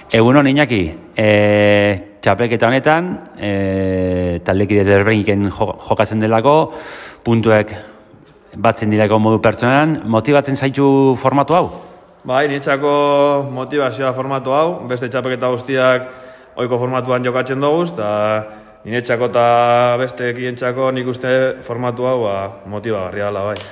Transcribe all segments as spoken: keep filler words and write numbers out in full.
Egunon Iñaki, e, txapelketa honetan, e, taldekide desberdinekin jokatzen delako, puntuek batzen direko modu pertsonalan, motibatzen zaitu formatu hau? Bai, niretzako motivazioa formatu hau, beste txapelketa guztiak ohiko formatuan jokatzen dugu, eta niretzako eta beste ekientzako nik uste formatu hau ba, motibagarria dela bai.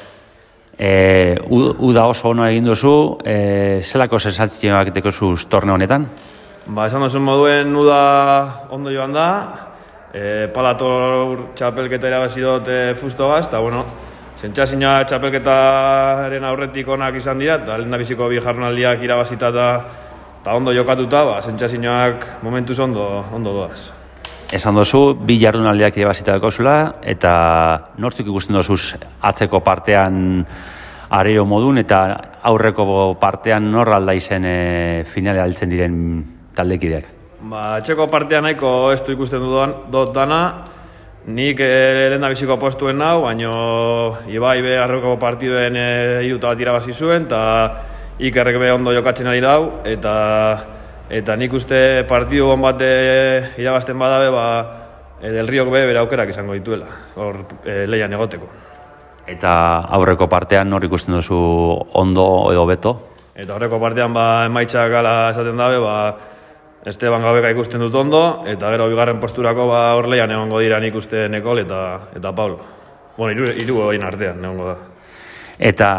E, uda oso ono egin duzu, e, zelako sentsazioak dekozuz torneo honetan? Ba, esan duzun moduen uda ondo joan da, e, palator txapelketa irabazi dut e, fusto gaz, eta bueno, sentsazioa txapelketaren aurretik onak izan dira, eta lehen da biziko bi jardunaldiak irabazita eta ondo jokatuta, ba, sentsazioak momentuz ondo, ondo doaz. Esan duzu, bi jardunaldiak irabazita dakozula, eta nortzuk ikusten duzuz atzeko partean areio modun, eta aurreko partean nor alda izen e, finale altzen diren taldekideak? Ba, atzeko partean nahiko ez du ikusten dut dana, nik e, lehen da biziko postuen nau, baina Ibai be aurreko partiduen e, iruta bat irabazi zuen, eta Ikerrek be ondo jokatzen ari dau, eta Eta nik uste partidu hon bat irabazten badabe, ba, e, Del Riok be bere aukerak izango dituela, hor e, lehian egoteko. Eta aurreko partean nor ikusten duzu ondo edo beto? Eta aurreko partean ba, emaitzak gala esaten dabe, ba, Esteban Gabeka ikusten dut ondo, eta gero bigarren posturako ba, hor lehian egongo dira nik uste Nekol eta, eta Pablo. Bueno, iru, iru egin artean egongo da. Eta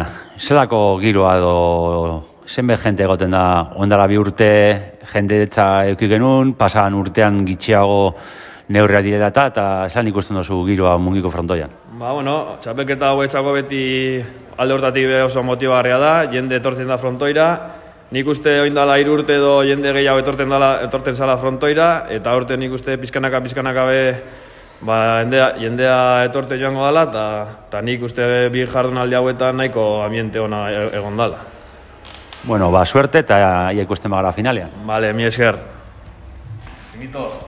zelako giroa edo zenbe jente egoten da, ondara bi urte jende etza euki genuen, pasadan urtean gitxiago neurria direla eta, eta zelan ikusten duzu giroa mungiko frontoian? Ba, bueno, txapelketa hau etxako beti alde hortatik oso motibagarria da, jende etortzen da frontoira, nik uste oindala hiru urte edo jende gehiago etorten, dala, etorten zala frontoira, eta urte nik uste pizkanaka pizkanaka be, ba, jendea, jendea etorte joango dala, eta nik uste bi jardunaldi hauetan nahiko ambiente ona egon dala. Bueno, ba, suerte eta ia ikusten bagara finalean. Vale, mi esker.